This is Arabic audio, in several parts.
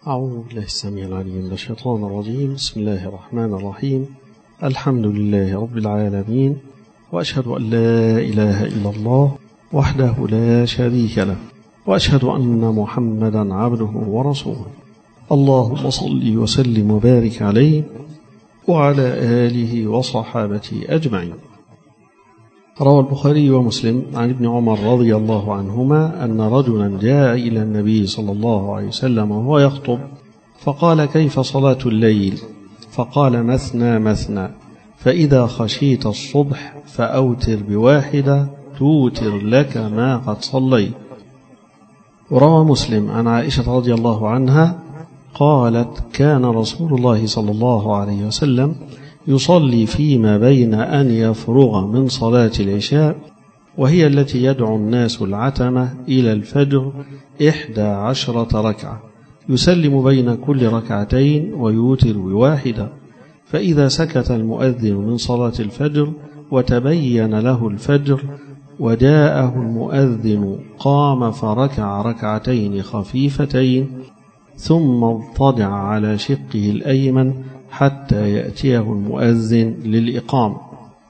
أعوذ بالله السميع العليم من الشيطان الرجيم. بسم الله الرحمن الرحيم. الحمد لله رب العالمين، وأشهد أن لا إله إلا الله وحده لا شريك له، وأشهد أن محمدا عبده ورسوله. اللهم صل وسلم وبارك عليه وعلى آله وصحابته أجمعين. روى البخاري ومسلم عن ابن عمر رضي الله عنهما أن رجلا جاء إلى النبي صلى الله عليه وسلم وهو يخطب، فقال: كيف صلاة الليل؟ فقال: مثنى مثنى، فإذا خشيت الصبح فأوتر بواحدة توتر لك ما قد صليت. وروى مسلم عن عائشة رضي الله عنها قالت: كان رسول الله صلى الله عليه وسلم يصلي فيما بين أن يفرغ من صلاة العشاء، وهي التي يدعو الناس العتمة، إلى الفجر 11 ركعة، يسلم بين كل ركعتين ويوتر بواحدة. فإذا سكت المؤذن من صلاة الفجر وتبين له الفجر وجاءه المؤذن قام فركع ركعتين خفيفتين، ثم اضطجع على شقه الأيمن حتى يأتيه المؤذن للإقامة.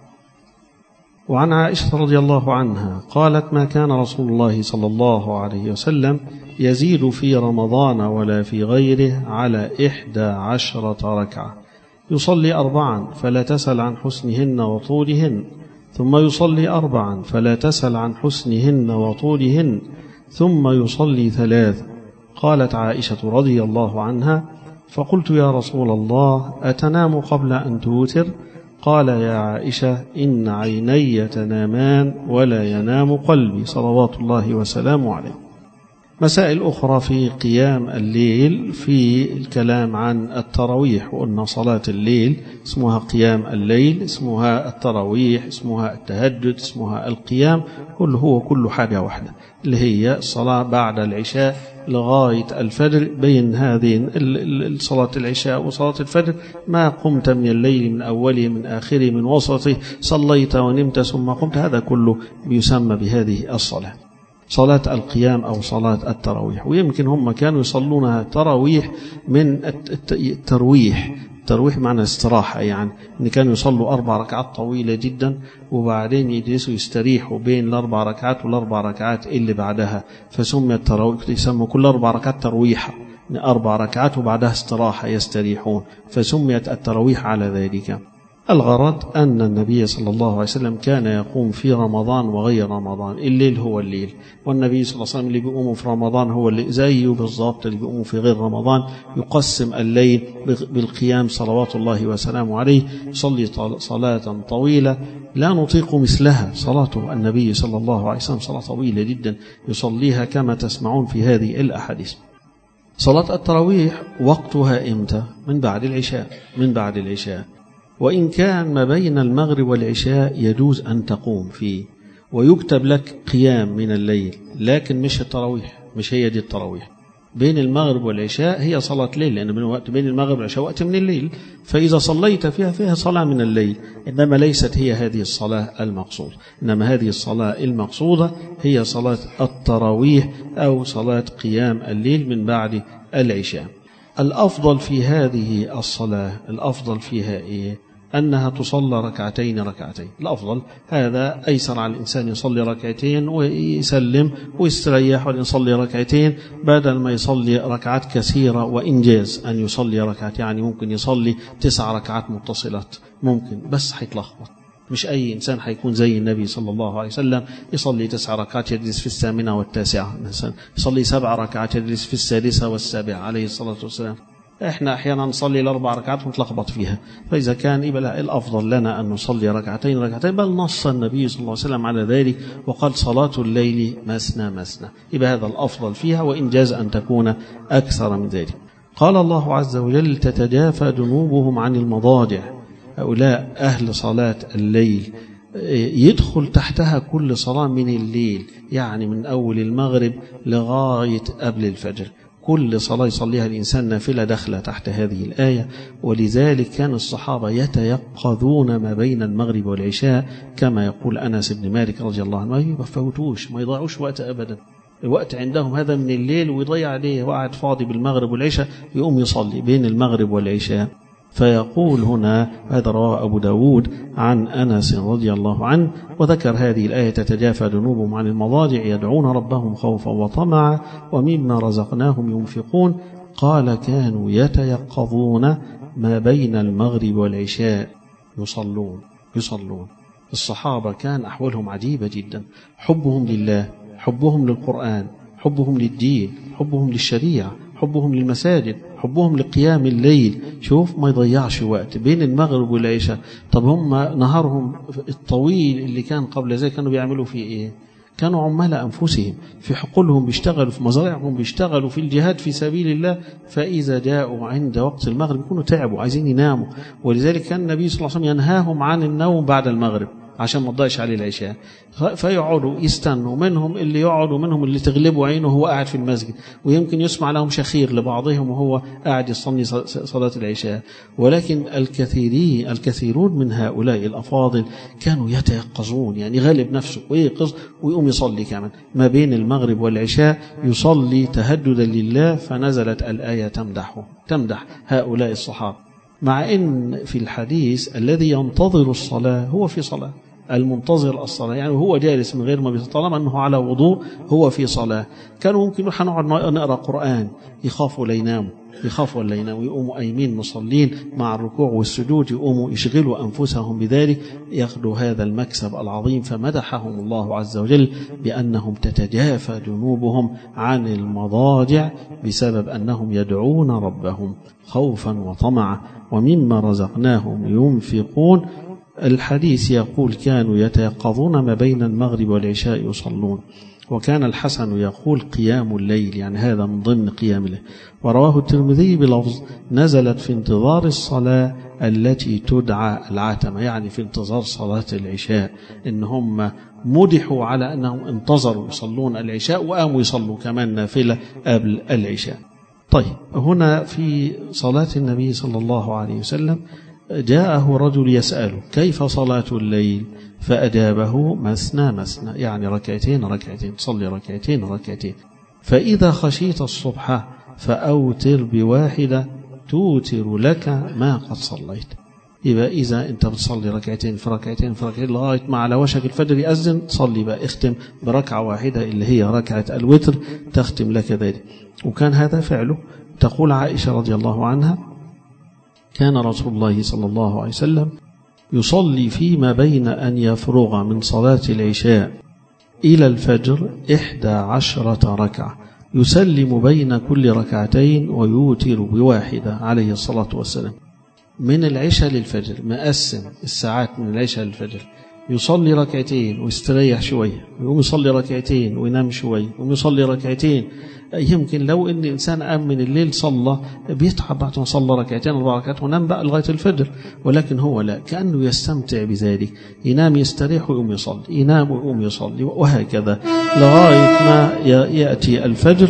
وعن عائشة رضي الله عنها قالت: ما كان رسول الله صلى الله عليه وسلم يزيد في رمضان ولا في غيره على 11 ركعة، يصلي 4 فلا تسل عن حسنهن وطولهن، ثم يصلي 4 فلا تسل عن حسنهن وطولهن، ثم يصلي 3. قالت عائشة رضي الله عنها: فقلت: يا رسول الله، أتنام قبل أن توتر؟ قال: يا عائشة، إن عيني تنامان ولا ينام قلبي، صلوات الله وسلامه عليه. مسائل أخرى في قيام الليل، في الكلام عن التراويح، وأن صلاة الليل اسمها قيام الليل، اسمها التراويح، اسمها التهجد، اسمها القيام، كل حاجة واحدة، اللي هي الصلاة بعد العشاء لغاية الفجر. بين هذين صلاة العشاء وصلاة الفجر ما قمت من الليل، من أوله من آخره من وسطه، صليت ونمت ثم قمت، هذا كله يسمى بهذه الصلاة، صلاة القيام أو صلاة التراويح. ويمكن هم كانوا يصلونها تراويح من الترويح معنى استراحة، يعني إن كانوا يصلوا 4 ركعات طويلة جدا، وبعدين يجلسوا يستريحوا بين ال4 ركعات وال4 ركعات اللي بعدها، فسمي التراويح، يسموا كل 4 ركعات ترويحة، 4 ركعات وبعدها استراحة يستريحون، فسميت التراويح على ذلك. الغرض أن النبي صلى الله عليه وسلم كان يقوم في رمضان وغير رمضان، الليل هو الليل، والنبي صلى الله عليه وسلم اللي بيقوموا في رمضان هو اللي زيه بالضبط اللي بيقوموا في غير رمضان، يقسم الليل بالقيام صلوات الله وسلامه عليه، يصلي صلاة طويلة لا نطيق مثلها. صلاة النبي صلى الله عليه وسلم صلاة طويلة جدا يصليها كما تسمعون في هذه الأحاديث. صلاة التراويح وقتها إمتى؟ من بعد العشاء، وإن كان ما بين المغرب والعشاء يجوز أن تقوم فيه ويكتب لك قيام من الليل، لكن مش التراويح، مش هي دي التراويح. بين المغرب والعشاء هي صلاة ليل، لأن بين المغرب والعشاء وقت من الليل، فإذا صليت فيها صلاة من الليل، إنما ليست هي هذه الصلاة المقصودة، إنما هذه الصلاة المقصودة هي صلاة التراويح أو صلاة قيام الليل من بعد العشاء. الأفضل في هذه الصلاة، الأفضل فيها إيه؟ أنها تصلى ركعتين، الأفضل هذا أيسر على الإنسان يصلي ركعتين ويسلم ويستريح، ويصلي ركعتين بدل ما يصلي ركعات كثيرة. وإنجاز أن يصلي ركعات، يعني ممكن يصلي 9 ركعات متصلات، ممكن، بس هيتلخبط. مش أي إنسان هيكون زي النبي صلى الله عليه وسلم يصلي 9 ركعات يجلس في 8 و9، يصلي 7 ركعات يجلس في 6 و7 عليه الصلاة والسلام. احنا احيانا نصلي 4 ركعات ونتلخبط فيها، فاذا كان يبقى الافضل لنا ان نصلي ركعتين، بل نص النبي صلى الله عليه وسلم على ذلك وقال: صلاة الليل مثنى مثنى، يبقى هذا الافضل فيها، وان جاز ان تكون اكثر من ذلك. قال الله عز وجل: تتجافى جنوبهم عن المضاجع. هؤلاء اهل صلاة الليل يدخل تحتها كل صلاة من الليل، يعني من اول المغرب لغاية قبل الفجر، كل صلاة يصليها الإنسان نافلة داخلة تحت هذه الآية. ولذلك كان الصحابة يتيقظون ما بين المغرب والعشاء، كما يقول أنس بن مالك رضي الله عنه: ما يفوتوش، ما يضيعوش وقت أبدا، الوقت عندهم هذا من الليل ويضيع عليه وقعد فاضي بالمغرب والعشاء، يقوم يصلي بين المغرب والعشاء. فيقول هنا، هذا رواه أبو داود عن أنس رضي الله عنه، وذكر هذه الآية تتجافى جنوبهم عن المضاجع يدعون ربهم خوفا وطمعا ومما رزقناهم ينفقون، قال كانوا يتيقظون ما بين المغرب والعشاء يصلون. الصحابة كان أحوالهم عجيبة جدا، حبهم لله، حبهم للقرآن، حبهم للدين، حبهم للشريعة، حبهم للمساجد، حبهم لقيام الليل. شوف ما يضيعش وقت بين المغرب والعشاء. طب هم نهارهم الطويل اللي كان قبل ذلك كانوا بيعملوا فيه ايه؟ كانوا عمال أنفسهم، في حقولهم بيشتغلوا، في مزارعهم بيشتغلوا، في الجهاد في سبيل الله. فإذا جاءوا عند وقت المغرب يكونوا تعبوا عايزين يناموا، ولذلك كان النبي صلى الله عليه وسلم ينهاهم عن النوم بعد المغرب عشان ما تضيعش عليه العشاء. فيقعدوا يستنوا، منهم اللي يقعدوا منهم اللي تغلبوا عينه وهو قاعد في المسجد، ويمكن يسمع لهم شخير لبعضهم وهو قاعد يصلي صلاة العشاء. ولكن الكثيرون من هؤلاء الأفاضل كانوا يتيقظون، يعني غالب نفسه ويقظ ويقوم يصلي كمان ما بين المغرب والعشاء، يصلي تهددا لله. فنزلت الآية تمدح هؤلاء الصحابة، مع أن في الحديث الذي ينتظر الصلاة هو في صلاة، المنتظر الصلاة يعني هو جالس من غير ما بيصلي، طالما أنه على وضوء هو في صلاة. كانوا ممكن هنقعد نقرأ قرآن يخافوا لا يناموا، يقوموا قايمين مصلين مع الركوع والسجود، يقوموا يشغلوا أنفسهم بذلك، ياخذوا هذا المكسب العظيم. فمدحهم الله عز وجل بأنهم تتجافى جنوبهم عن المضاجع بسبب أنهم يدعون ربهم خوفا وطمعا ومما رزقناهم ينفقون. الحديث يقول كانوا يتيقظون ما بين المغرب والعشاء يصلون. وكان الحسن يقول قيام الليل، يعني هذا من ضمن قيام الليل. ورواه الترمذي بلفظ نزلت في انتظار الصلاة التي تدعى العتمة، يعني في انتظار صلاة العشاء، إنهم مدحوا على أنهم انتظروا يصلون العشاء وقاموا يصلوا كمان نافلة قبل العشاء. طيب، هنا في صلاة النبي صلى الله عليه وسلم جاءه رجل يسأله كيف صلاة الليل؟ فأجابه مثنى مثنى، يعني ركعتين تصلي ركعتين. فإذا خشيت الصبح فأوتر بواحدة توتر لك ما قد صليت. يبقى إذا أنت بتصلي ركعتين في ركعتين لغاية ما على وشك الفجر يأذن، صلي بقى اختم بركعة واحدة اللي هي ركعة الوتر تختم لك ذلك. وكان هذا فعله. تقول عائشة رضي الله عنها كان رسول الله صلى الله عليه وسلم يصلي فيما بين أن يفرغ من صلاة العشاء إلى الفجر 11 ركعة، يسلم بين كل ركعتين ويوتر بواحدة عليه الصلاة والسلام. من العشاء للفجر، مقسم الساعات من العشاء للفجر، يصلي ركعتين ويستريح شوية، ويقوم يصلي ركعتين وينام شوية، ويقوم يصلي ركعتين. يمكن لو ان الانسان قام من الليل صلى بيتعب بعد ما صلى ركعتين 4 ركعات ونام بقى لغايه الفجر، ولكن هو لا، كانه يستمتع بذلك، ينام يستريح ويقوم يصلي، ينام ويقوم يصلي، وهكذا لغايه ما ياتي الفجر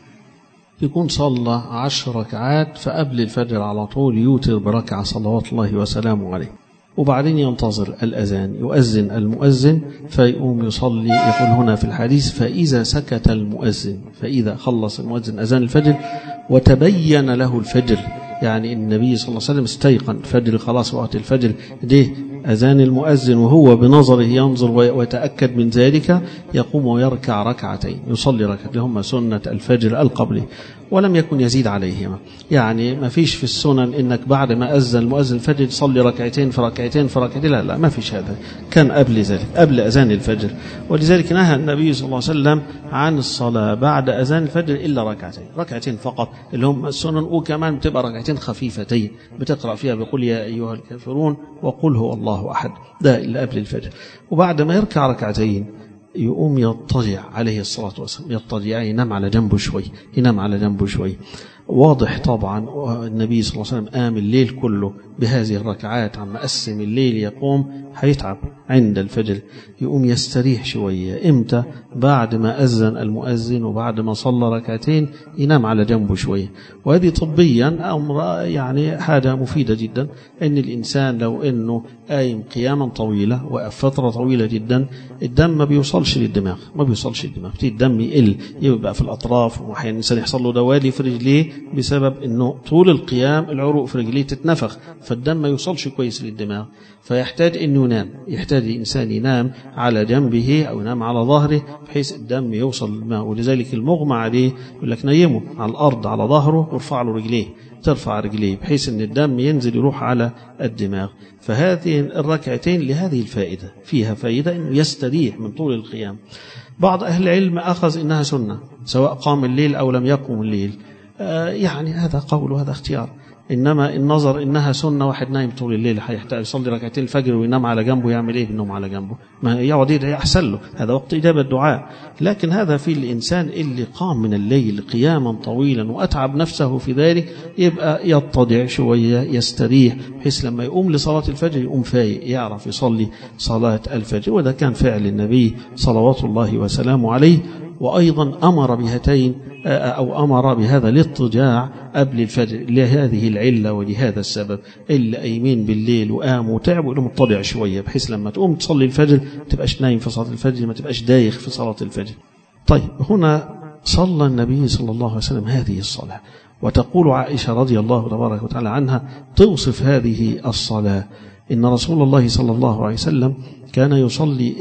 يكون صلى 10 ركعات. فقبل الفجر على طول يوتر بركعه صلوات الله وسلامه عليه، وبعدين ينتظر الأذان، يؤذن المؤذن فيقوم يصلي. يقول هنا في الحديث فإذا سكت المؤذن، فإذا خلص المؤذن أذان الفجر وتبين له الفجر، يعني النبي صلى الله عليه وسلم استيقن الفجر خلاص وقت الفجر ده أذان المؤذن، وهو بنظره ينظر ويتأكد من ذلك، يقوم ويركع ركعتين، يصلي ركعتين هم سنة الفجر القبلي، ولم يكن يزيد عليهما. يعني ما فيش في السنن إنك بعد ما أذن المؤذن الفجر تصلي ركعتين في ركعتين، لا ما فيش هذا، كان قبل ذلك قبل أذان الفجر. ولذلك نهى النبي صلى الله عليه وسلم عن الصلاة بعد أذان الفجر إلا ركعتين فقط اللي هم السنن، وكمان بتبقى ركعتين خفيفتين بتقرأ فيها بقول يا أيها الكافرون وقل هو الله أحد، ده إلا قبل الفجر. وبعد ما يركع ركعتين يقوم يضطجع عليه الصلاة والسلام، يضطجع، ينام على جنبه شوي. واضح طبعا النبي صلى الله عليه وسلم قام الليل كله بهذه الركعات، عم قسم الليل يقوم هيتعب عند الفجر، يقوم يستريح شوية. إمتى؟ بعد ما أذن المؤذن وبعد ما صلى ركعتين ينام على جنبه شوية. وهذه طبيا أمر يعني حاجة مفيدة جدا، إن الإنسان لو إنه قايم قياما طويلة وفترة طويلة جدا الدم ما بيوصلش للدماغ، بتبتدي الدم يقل، يبقى في الأطراف، وأحيانا الإنسان يحصل له دوالي في رجليه بسبب إنه طول القيام العروق في رجليه تتنفخ، فالدم ما يوصلش كويس للدماغ، فيحتاج إنه ينام، يحتاج الإنسان ينام على جنبه أو ينام على ظهره بحيث الدم يوصل للدماغ. ولذلك المغمى عليه يقول لك نيمه على الأرض على ظهره وارفع له رجليه، ترفع رجليه بحيث أن الدم ينزل يروح على الدماغ. فهذه الركعتين لهذه الفائدة، فيها فائدة أنه يستريح من طول القيام. بعض أهل العلم أخذ إنها سنة سواء قام الليل أو لم يقم الليل، يعني هذا قول وهذا اختيار. إنما النظر إنها سنة، واحد نايم طول الليل هيحتاج يصلي ركعتين الفجر وينام على جنبه، يعمل إيه بالنوم على جنبه؟ ما يقعد يدعي أحسن له، هذا وقت إجابة الدعاء. لكن هذا في الإنسان اللي قام من الليل قياما طويلا وأتعب نفسه في ذلك، يبقى يتضع شوية يستريح بحيث لما يقوم لصلاة الفجر يقوم فايق يعرف يصلي صلاة الفجر. وده كان فعل النبي صلوات الله وسلامه عليه. وأيضا أمر بهاتين أو أمر بهذا الاضطجاع قبل الفجر لهذه العلة ولهذا السبب، اللي قايمين بالليل وقاموا وتعبوا يقوموا مضطجع شوية بحيث لما تقوم تصلي الفجر ما تبقاش نايم في صلاة الفجر، ما تبقاش دايخ في صلاة الفجر. طيب هنا صلى النبي صلى الله عليه وسلم هذه الصلاة، وتقول عائشة رضي الله تبارك وتعالى عنها توصف هذه الصلاة: إن رسول الله صلى الله عليه وسلم كان يصلي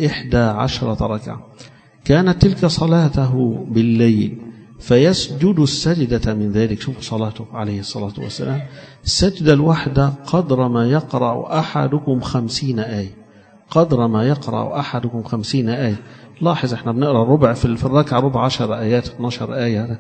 11 ركعة، كانت تلك صلاته بالليل، فيسجد السجدة من ذلك. شوف صلاته عليه الصلاة والسلام، السجدة الواحدة قدر ما يقرأ أحدكم 50 آية، قدر ما يقرأ أحدكم 50 آية. لاحظ احنا بنقرأ الربع في الركعة ربع 10 آيات 12 آية،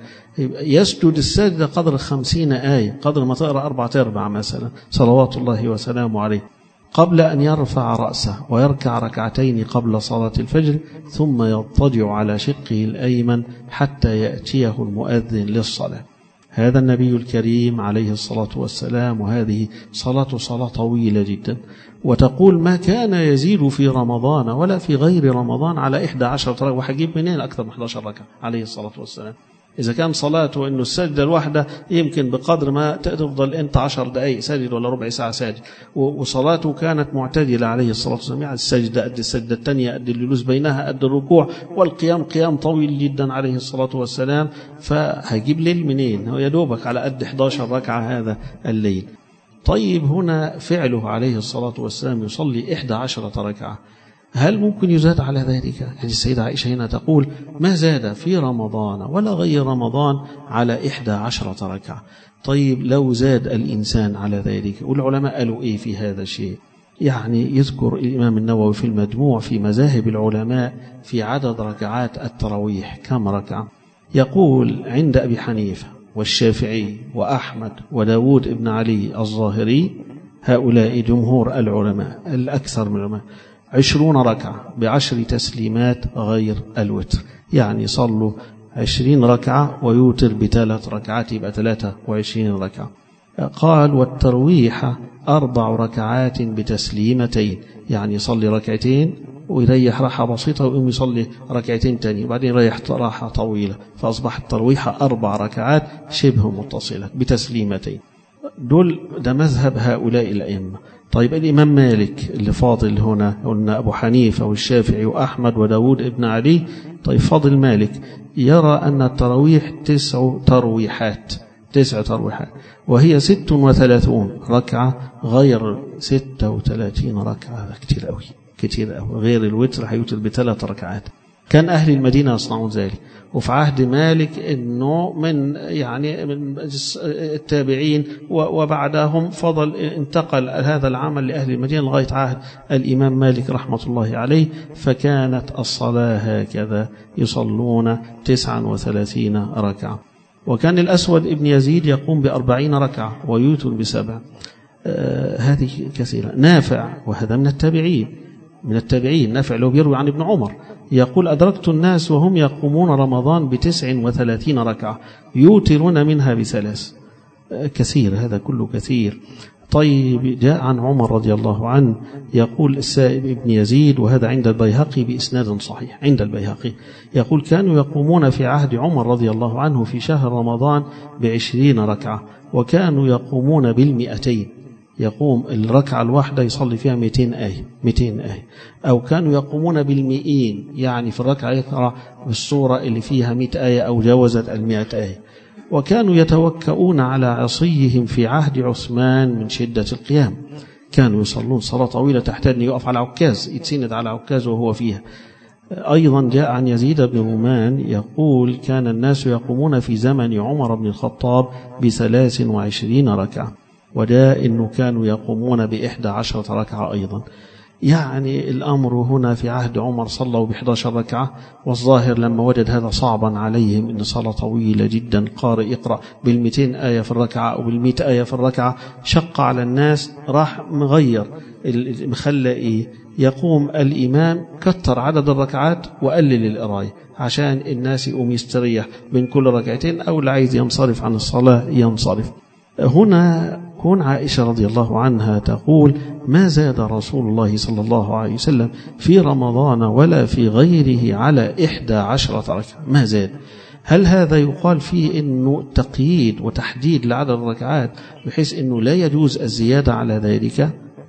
يسجد السجدة قدر 50 آية، قدر ما تقرأ 4/4 مثلا صلوات الله وسلامه عليه، قبل أن يرفع رأسه ويركع ركعتين قبل صلاة الفجر، ثم يضطجع على شقه الأيمن حتى يأتيه المؤذن للصلاة. هذا النبي الكريم عليه الصلاة والسلام، وهذه صلاة طويلة جدا. وتقول ما كان يزيد في رمضان ولا في غير رمضان على 11 ركعة. وحجيب منين أكثر من 11 ركعة عليه الصلاة والسلام؟ إذا كان صلاته إنه السجدة الواحدة يمكن بقدر ما تفضل أنت 10 دقائق ساجد ولا ربع ساعة ساجد، وصلاته كانت معتدلة عليه الصلاة والسلام، يعني السجدة قد السجدة الثانية قد الجلوس بينها قد الركوع، والقيام قيام طويل جدا عليه الصلاة والسلام. فهجيب ليل منين؟ هو يدوبك على قد 11 ركعة هذا الليل. طيب هنا فعله عليه الصلاة والسلام يصلي 11 ركعة، هل ممكن يزاد على ذلك؟ يعني السيدة عائشة هنا تقول ما زاد في رمضان ولا غير رمضان على 11 ركعة. طيب لو زاد الإنسان على ذلك، والعلماء قالوا إيه في هذا الشيء؟ يعني يذكر الإمام النووي في المجموع في مذاهب العلماء في عدد ركعات التراويح كم ركعة. يقول عند أبي حنيفة والشافعي وأحمد وداود ابن علي الظاهري، هؤلاء جمهور العلماء الأكثر من العلماء، 20 ركعة ب10 تسليمات غير الوتر، يعني صلوا 20 ركعة ويوتر ب3 ركعات يبقى 23 ركعة. قال والترويح 4 ركعات بتسليمتين، يعني يصلي ركعتين ويريح راحة بسيطة ويقوم يصلي ركعتين تاني وبعدين يريح راحة طويلة، فأصبح الترويح 4 ركعات شبه متصلة بتسليمتين. ده مذهب هؤلاء الأئمة. طيب الإمام مالك اللي فاضل هنا، قلنا أبو حنيفة والشافعي وأحمد وداود ابن علي. طيب فاضل مالك يرى أن التراويح 9 ترويحات، 9 ترويحات، وهي 36 ركعة غير 36 ركعة. هذا كتير قوي، كتير قوي، غير الوتر هيوتر ب3 ركعات. كان أهل المدينة يصنعون ذلك، وفي عهد مالك إنه من التابعين وبعدهم فضل انتقل هذا العمل لأهل المدينة لغاية عهد الإمام مالك رحمة الله عليه، فكانت الصلاة هكذا يصلون 39 ركعة. وكان الأسود ابن يزيد يقوم ب40 ركعة ويوتر ب7. هذه كثيرة. نافع وهذا من التابعين، نافع لو بيروي عن ابن عمر يقول أدركت الناس وهم يقومون رمضان ب39 ركعة يوترون منها ب3. كثير، هذا كله كثير. طيب جاء عن عمر رضي الله عنه يقول السائب ابن يزيد، وهذا عند البيهقي بإسناد صحيح، عند البيهقي يقول كانوا يقومون في عهد عمر رضي الله عنه في شهر رمضان ب20 ركعة، وكانوا يقومون بال200. يقوم الركعة الواحدة يصلي فيها 200 آية. أو كانوا يقومون بال100، يعني في الركعة يقرأ بالسورة اللي فيها 100 آية أو جاوزت 100 آية. وكانوا يتوكؤون على عصيهم في عهد عثمان من شدة القيام، كانوا يصلون صلاة طويلة تحتاج أن يقف على عكاز، يتسند على عكاز وهو فيها. أيضا جاء عن يزيد بن رومان يقول كان الناس يقومون في زمن عمر بن الخطاب ب23 ركعة، وده إنه كانوا يقومون ب11 ركعة أيضا. يعني الأمر هنا في عهد عمر صلوا ب11 ركعة، والظاهر لما وجد هذا صعبا عليهم إن صلاة طويلة جدا قارئ يقرأ بال200 آية في الركعة أو بال100 آية في الركعة شق على الناس، راح مغير مخلى يقوم الإمام كتر عدد الركعات وقلل القراية عشان الناس يقوم يستريح بين كل ركعتين، أو اللي عايز ينصرف عن الصلاة ينصرف. هنا كون عائشة رضي الله عنها تقول ما زاد رسول الله صلى الله عليه وسلم في رمضان ولا في غيره على 11 ركعة، ما زاد. هل هذا يقال فيه أنه تقييد وتحديد لعدد الركعات بحيث أنه لا يجوز الزيادة على ذلك؟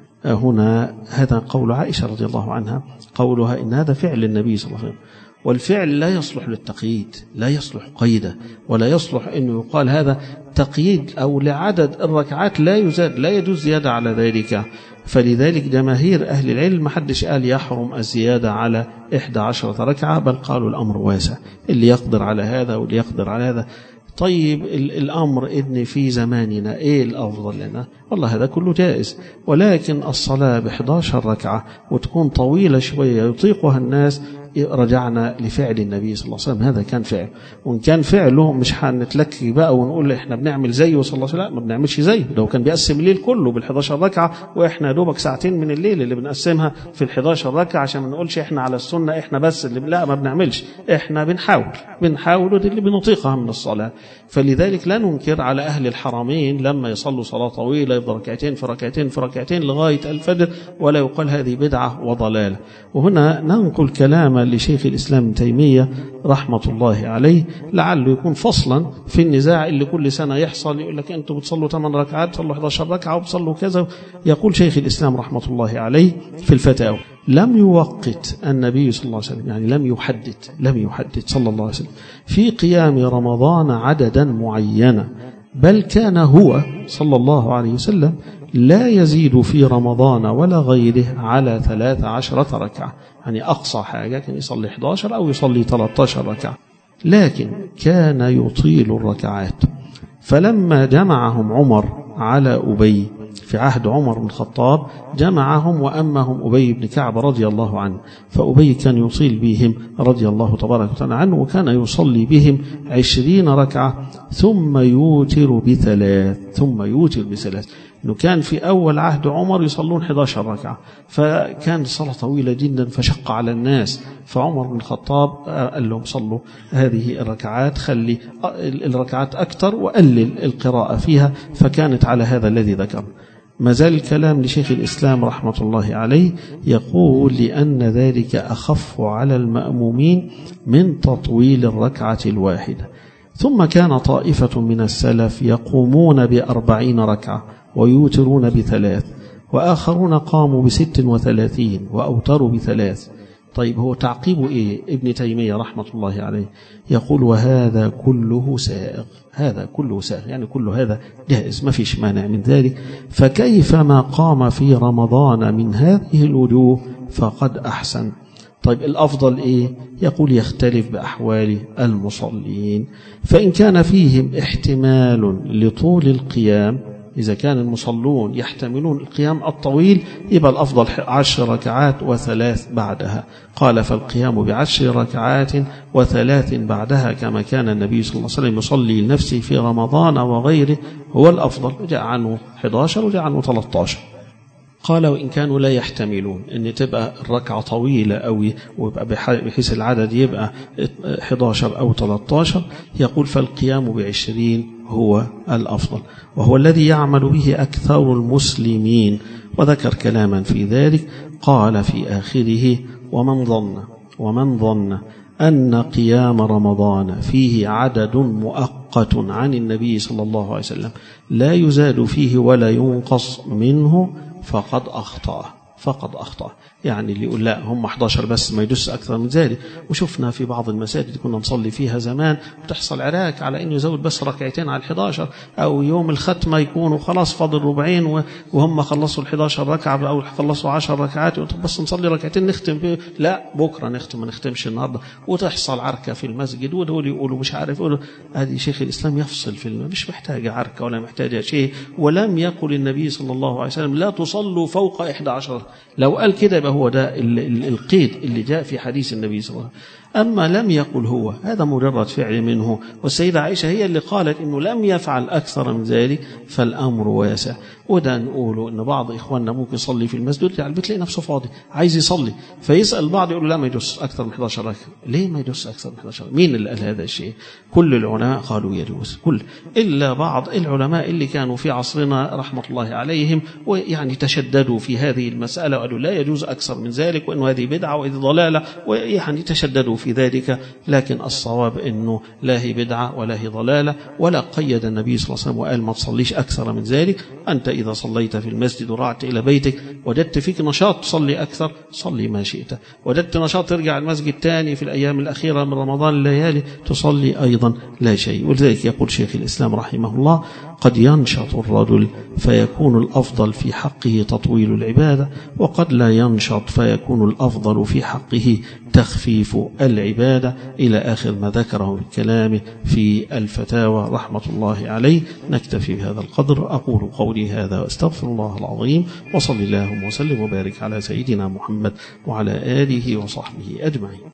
هنا هذا قول عائشة رضي الله عنها، قولها إن هذا فعل النبي صلى الله عليه وسلم، والفعل لا يصلح للتقييد، لا يصلح قيده، ولا يصلح أنه يقال هذا تقييد أو لعدد الركعات لا يزاد، لا يجوز زيادة على ذلك. فلذلك جماهير أهل العلم ما حدش قال يحرم الزيادة على 11 ركعة، بل قالوا الأمر واسع، اللي يقدر على هذا واللي يقدر على هذا. طيب الأمر إن في زماننا إيه الأفضل لنا؟ والله هذا كله جائز، ولكن الصلاة ب11 ركعة وتكون طويلة شوية يطيقها الناس، رجعنا لفعل النبي صلى الله عليه وسلم، هذا كان فعل. وإن كان فعله مش هنتلكي بقى ونقول إحنا بنعمل زيه صلى الله عليه وسلم، ما بنعملش زيه. لو كان بيقسم الليل كله بال11 ركعة وإحنا دوبك ساعتين من الليل اللي بنقسمها في ال11 ركعة عشان ما نقولش إحنا على السنة إحنا بس اللي لا ما بنعملش، إحنا بنحاول ودي اللي بنطيقها من الصلاة. فلذلك لا ننكر على أهل الحرمين لما يصلوا صلاة طويلة يبقى ركعتين في ركعتين في ركعتين لغاية الفجر، ولا يقال هذه بدعة وضلالة. وهنا ننقل كلاما لشيخ الإسلام ابن تيمية رحمة الله عليه، لعله يكون فصلا في النزاع اللي كل سنة يحصل، يقول لك أنتم بتصلوا 8 ركعات، بتصلوا 11 ركعة، وبتصلوا كذا. يقول شيخ الإسلام رحمة الله عليه في الفتاوى لم يوقت النبي صلى الله عليه وسلم، يعني لم يحدد صلى الله عليه وسلم في قيام رمضان عددا معينا، بل كان هو صلى الله عليه وسلم لا يزيد في رمضان ولا غيره على 13 ركعة، يعني أقصى حاجة كان يصلي 11 أو يصلي 13 ركعة، لكن كان يطيل الركعات. فلما جمعهم عمر على أبي في عهد عمر بن الخطاب جمعهم وأمهم أبي بن كعب رضي الله عنه، فأبي كان يصيل بهم رضي الله تبارك وتعالى عنه، وكان يصلي بهم 20 ركعة ثم يوتر بثلاث. إنه كان في أول عهد عمر يصلون 11 ركعة، فكان الصلاة طويلة جدا فشق على الناس، فعمر بن الخطاب قال لهم صلوا هذه الركعات، خلي الركعات أكثر وقلل القراءة فيها، فكانت على هذا الذي ذكر. ما زال الكلام لشيخ الإسلام رحمة الله عليه، يقول لأن ذلك أخف على المأمومين من تطويل الركعة الواحدة. ثم كان طائفة من السلف يقومون ب40 ركعة ويوترون ب3، وآخرون قاموا ب36 وأوتروا ب3. طيب هو تعقيبه إيه؟ ابن تيمية رحمة الله عليه يقول وهذا كله سائغ، هذا كله سائغ، يعني كل هذا جائز ما فيش مانع من ذلك، فكيف ما قام في رمضان من هذه الوجوه فقد أحسن. طيب الأفضل إيه؟ يقول يختلف بأحوال المصلين، فإن كان فيهم احتمال لطول القيام، إذا كان المصلون يحتملون القيام الطويل يبقى الأفضل 10 ركعات و3 بعدها. قال فالقيام ب10 ركعات و3 بعدها كما كان النبي صلى الله عليه وسلم يصلي لنفسه في رمضان وغيره هو الأفضل. جاء عنه 11 وجاء عنه 13. قال وإن كانوا لا يحتملون أن تبقى الركعة طويلة أوي ويبقى بحيث العدد يبقى 11 أو 13، يقول فالقيام ب20 هو الأفضل، وهو الذي يعمل به أكثر المسلمين، وذكر كلاما في ذلك. قال في آخره ومن ظن أن قيام رمضان فيه عدد مؤقت عن النبي صلى الله عليه وسلم لا يزاد فيه ولا ينقص منه فقد أخطأ. يعني اللي يقول لا هم 11 بس ما يدس أكثر من ذلك. وشفنا في بعض المساجد كنا نصلي فيها زمان وتحصل عراك على أنه يزود بس ركعتين على 11، أو يوم الختمة يكونوا خلاص فاضل ربعين وهم خلصوا 11 ركعة أو خلصوا 10 ركعات، بس نصلي ركعتين نختم فيه. لا بكرة نختم ما نختمش النهاردة، وتحصل عركة في المسجد ودول يقولوا مش عارف يقولوا. هذه شيخ الإسلام يفصل في مش محتاجة عركة ولا محتاجة شيء. ولم يقل النبي صلى الله عليه وسلم لا تصلوا فوق 11. لو قال كده يبقى هو ده القيد اللي جاء في حديث النبي صلى الله عليه وسلم. أما لم يقل هو، هذا مجرد فعل منه، والسيدة عائشة هي اللي قالت إنه لم يفعل أكثر من ذلك، فالأمر واسع. وده نقوله إن بعض إخواننا ممكن يصلي في المسجد يرجع البيت يلاقي نفسه فاضي عايز يصلي، فيسأل بعض يقول له لا ما يدوس أكثر من 11 ركعة. ليه ما يدوس أكثر من 11؟ مين اللي قال هذا الشيء؟ كل العلماء قالوا يجوز، إلا بعض العلماء اللي كانوا في عصرنا رحمة الله عليهم ويعني تشددوا في هذه المسألة وقالوا لا يجوز أكثر من ذلك، وإنه هذه بدعة وهذه ضلالة، ويعني تشددوا في ذلك. لكن الصواب إنه لا هي بدعة ولا هي ضلالة، ولا قيد النبي صلى الله عليه وسلم وقال ما تصليش أكثر من ذلك. أنت إذا صليت في المسجد ورجعت إلى بيتك وجدت فيك نشاط تصلي أكثر، صلي ما شئت. وجدت نشاط ترجع المسجد تاني في الأيام الأخيرة من رمضان الليالي تصلي أيضا لا شيء. ولذلك يقول شيخ الإسلام رحمه الله قد ينشط الرجل فيكون الأفضل في حقه تطويل العبادة، وقد لا ينشط فيكون الأفضل في حقه تخفيف العبادة، إلى آخر ما ذكره بكلامه في الفتاوى رحمة الله عليه. نكتفي بهذا القدر. أقول قولي هذا وأستغفر الله العظيم، وصلى الله وسلم وبارك على سيدنا محمد وعلى آله وصحبه أجمعين.